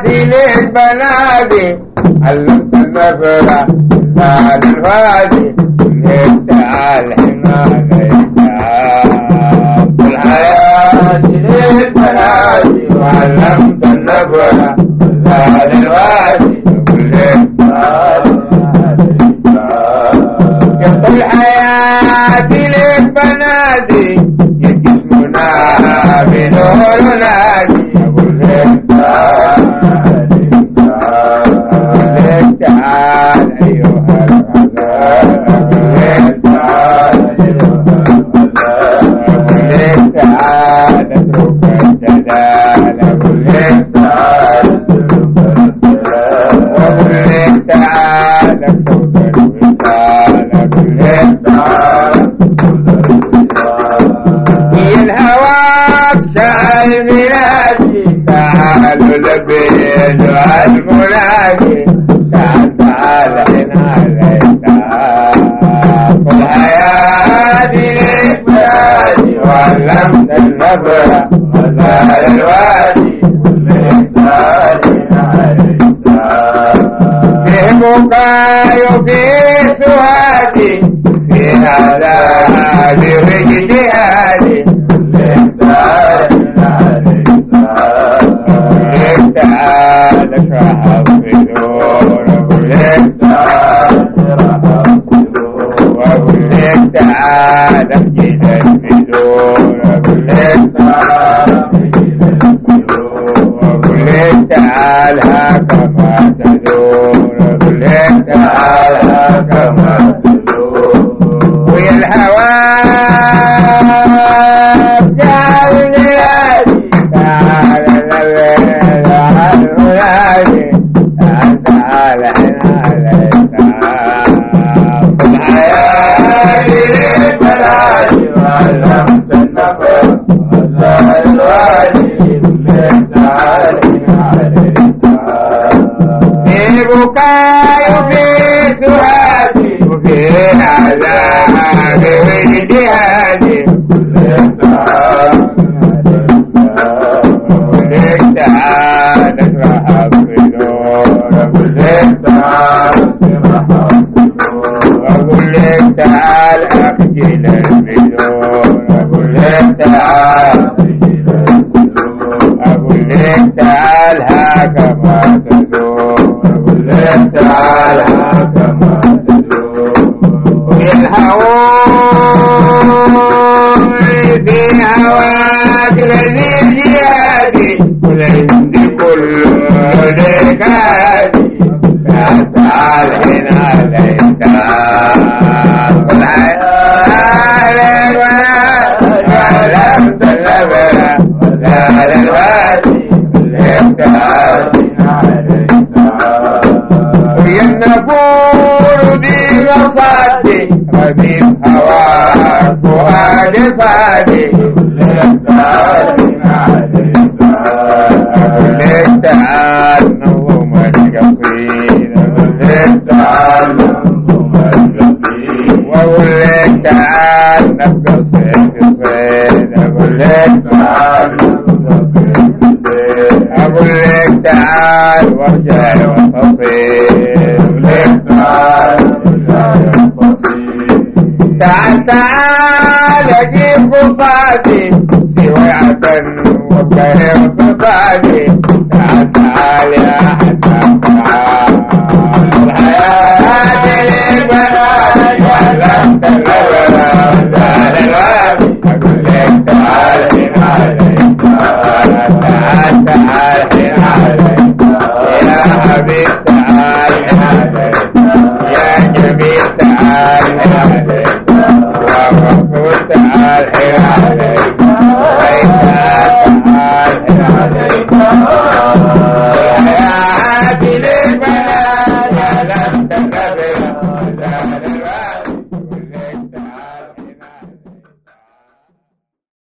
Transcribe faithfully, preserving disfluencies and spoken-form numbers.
الحياة للبنادي علمت النفرة زاد الفادي ليت الحمال في الحياة للبنادي وعلمت النفرة زاد الفادي ليت الحياة للبنادي يجسمنا بنور نادي تعال أيها العذاب تعال اترك الجدال تعال صوت الوصال هي الهواء شعل ميلادي تعالوا لبيد المنادي تعال تعال هنا عليك قل حياتي للبلادي وعلمت النبرة وزال الوادي فيه بكاي وفيه سوادي فيه عذابي واجتهادي تعال اشرح الصدور واقول لك تعال احجز البذور واقول لك تعال هكما تدور واقول لك تعال هكما تدور ويا الهوى تعال نادي تعال بكاي وفي سهادي وفي عذاب واجتهادي ولك تعال اشرح الصدور واقول لك تعال اخجل البذور واقول لك تعال اقول لك تعال هكما تدور تعال هكما تدور الهوى في هواك لذيذ جهادي والعند كله لك هادي تعال هنا عليك قل حياتي وعلمت النبرة وزال الوادي لك تعال هنا عليك النفور دي مصادي ربيب هواك فؤاد صادي لك تعال لك تعال نظم القصيد لك تعال نظم القصيد واقول لك تعال نبقى صيد صيد اقول لك تعال نبقى صيد صيد اقول لك تعال وارجع وتصيد تعال تعال اجيب قصادي سويعة وبهر قصادي تعال تعال يا حسن تعال الحياة للبنات وعلمت النبرة وزال الوادي اقول لك تعال هنا عليك تعال تعال هنا عليك يا حبيب تعال هنا عليك يا جميل تعال هنا عليك ومفروض تعال هنا عليك